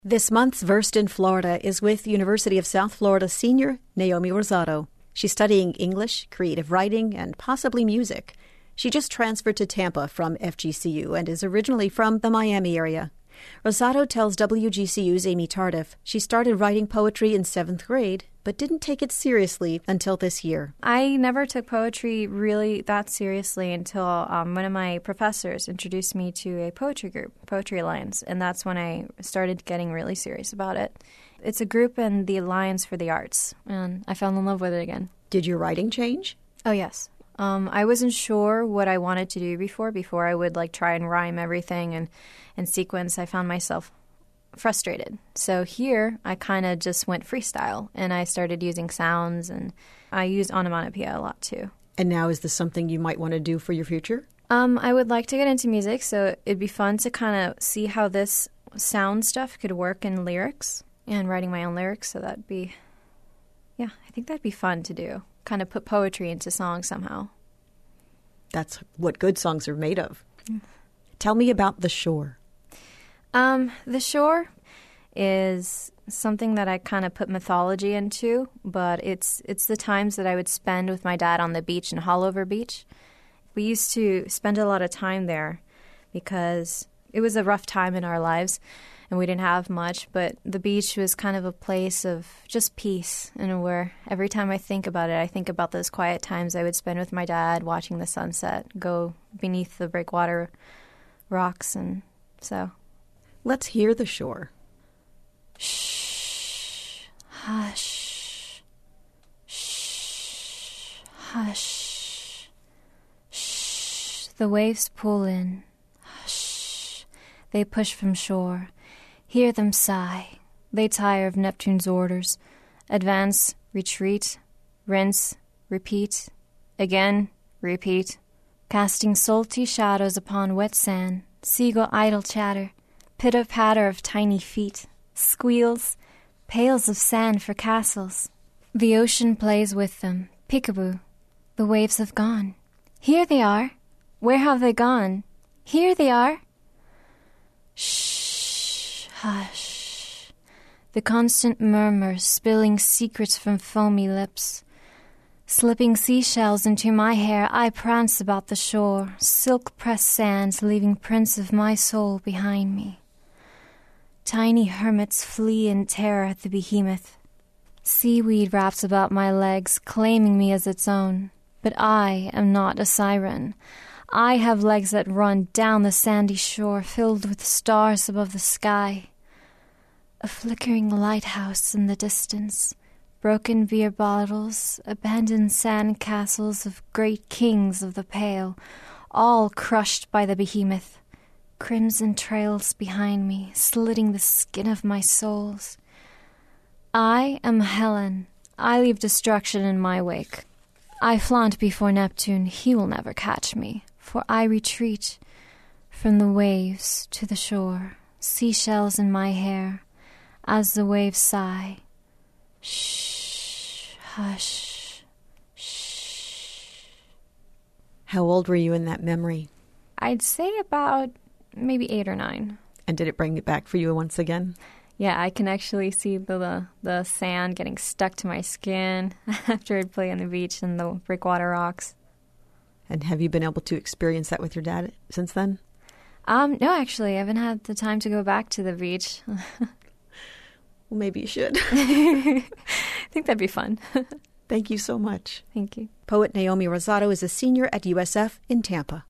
This month's Versed in Florida is with University of South Florida senior Naomi Rosado. She's studying English, creative writing, and possibly music. She just transferred to Tampa from FGCU and is originally from the Miami area. Rosado tells WGCU's Amy Tardif she started writing poetry in 7th grade, but didn't take it seriously until this year. I never took poetry really that seriously until one of my professors introduced me to a poetry group, Poetry Alliance, and that's when I started getting really serious about it. It's a group in the Alliance for the Arts, and I fell in love with it again. Did your writing change? Oh, yes. I wasn't sure what I wanted to do before I would try and rhyme everything and sequence. I found myself frustrated. So here I kind of just went freestyle and I started using sounds, and I use onomatopoeia a lot too. And now is this something you might want to do for your future? I would like to get into music, so it'd be fun to kind of see how this sound stuff could work in lyrics and writing my own lyrics. So I think that'd be fun to do. Kind of put poetry into songs somehow. That's what good songs are made of. Tell me about The Shore. The Shore is something that I kind of put mythology into, but it's the times that I would spend with my dad on the beach in Haulover Beach. We used to spend a lot of time there because it was a rough time in our lives and we didn't have much, but the beach was kind of a place of just peace, and where every time I think about it, I think about those quiet times I would spend with my dad watching the sunset go beneath the breakwater rocks, and so... Let's hear The Shore. Shh, hush, shh, hush, shh. The waves pull in, hush. They push from shore. Hear them sigh. They tire of Neptune's orders. Advance, retreat, rinse, repeat. Again, repeat. Casting salty shadows upon wet sand. Seagull idle chatter. Pitter-patter of tiny feet, squeals, pails of sand for castles. The ocean plays with them, peekaboo. The waves have gone. Here they are. Where have they gone? Here they are. Shh, hush. The constant murmur spilling secrets from foamy lips. Slipping seashells into my hair, I prance about the shore, silk-pressed sands leaving prints of my soul behind me. Tiny hermits flee in terror at the behemoth. Seaweed wraps about my legs, claiming me as its own. But I am not a siren. I have legs that run down the sandy shore, filled with stars above the sky. A flickering lighthouse in the distance. Broken beer bottles, abandoned sand castles of great kings of the pale, all crushed by the behemoth. Crimson trails behind me, slitting the skin of my soles. I am Helen. I leave destruction in my wake. I flaunt before Neptune. He will never catch me, for I retreat from the waves to the shore, seashells in my hair, as the waves sigh. Shh, hush, shh. How old were you in that memory? I'd say about maybe 8 or 9. And did it bring it back for you once again? Yeah, I can actually see the sand getting stuck to my skin after I'd play on the beach and the breakwater rocks. And have you been able to experience that with your dad since then? No, actually, I haven't had the time to go back to the beach. Well, maybe you should. I think that'd be fun. Thank you so much. Thank you. Poet Naomi Rosado is a senior at USF in Tampa.